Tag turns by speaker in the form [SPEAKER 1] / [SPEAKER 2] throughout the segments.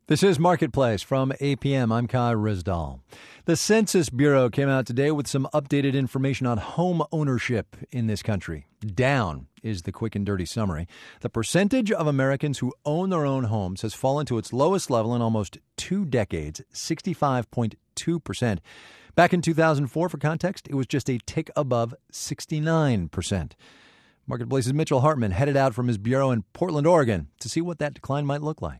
[SPEAKER 1] This is Marketplace from APM. I'm Kai Rizdal. The Census Bureau came out today with some updated information on home ownership in this country. Down is the quick and dirty summary. The percentage of Americans who own their own homes has fallen to its lowest level in almost 2 decades, 65.2%. Back in 2004, for context, it was just a tick above 69%. Marketplace's Mitchell Hartman headed out from his bureau in Portland, Oregon, to see what that decline might look like.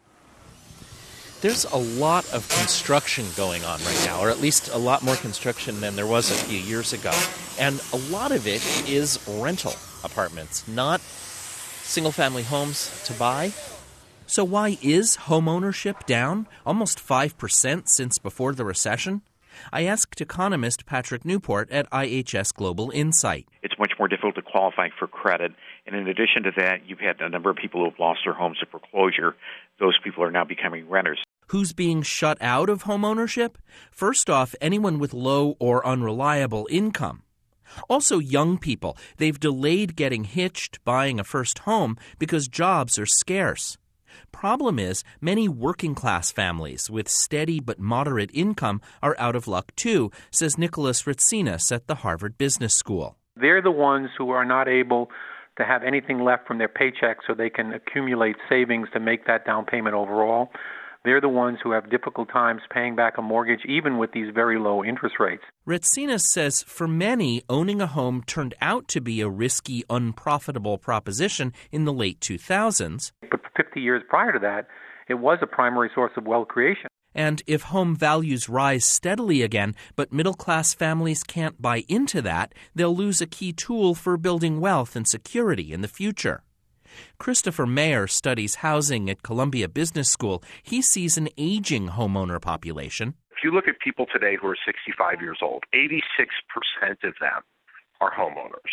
[SPEAKER 2] There's a lot of construction going on right now, or at least a lot more construction than there was a few years ago. And a lot of it is rental apartments, not single-family homes to buy. So why is homeownership down almost 5% since before the recession? I asked economist Patrick Newport at IHS Global Insight.
[SPEAKER 3] It's much more difficult to qualify for credit. And in addition to that, you've had a number of people who have lost their homes to foreclosure. Those people are now becoming renters.
[SPEAKER 2] Who's being shut out of homeownership? First off, anyone with low or unreliable income. Also, young people. They've delayed getting hitched, buying a first home because jobs are scarce. Problem is, many working-class families with steady but moderate income are out of luck too, says Nicholas Ritsinas at the Harvard Business School.
[SPEAKER 4] They're the ones who are not able to have anything left from their paycheck so they can accumulate savings to make that down payment overall. They're the ones who have difficult times paying back a mortgage, even with these very low interest rates.
[SPEAKER 2] Ritsinas says for many, owning a home turned out to be a risky, unprofitable proposition in the late 2000s.
[SPEAKER 4] But for 50 years prior to that, it was a primary source of wealth creation.
[SPEAKER 2] And if home values rise steadily again, but middle-class families can't buy into that, they'll lose a key tool for building wealth and security in the future. Christopher Mayer studies housing at Columbia Business School. He sees an aging homeowner population.
[SPEAKER 5] If you look at people today who are 65 years old, 86% of them are homeowners.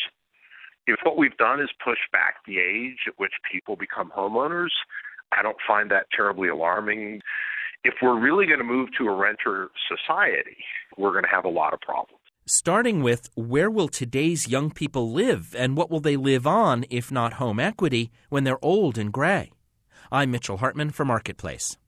[SPEAKER 5] If what we've done is push back the age at which people become homeowners, I don't find that terribly alarming. If we're really going to move to a renter society, we're going to have a lot of problems.
[SPEAKER 2] Starting with, where will today's young people live, and what will they live on, if not home equity, when they're old and gray? I'm Mitchell Hartman for Marketplace.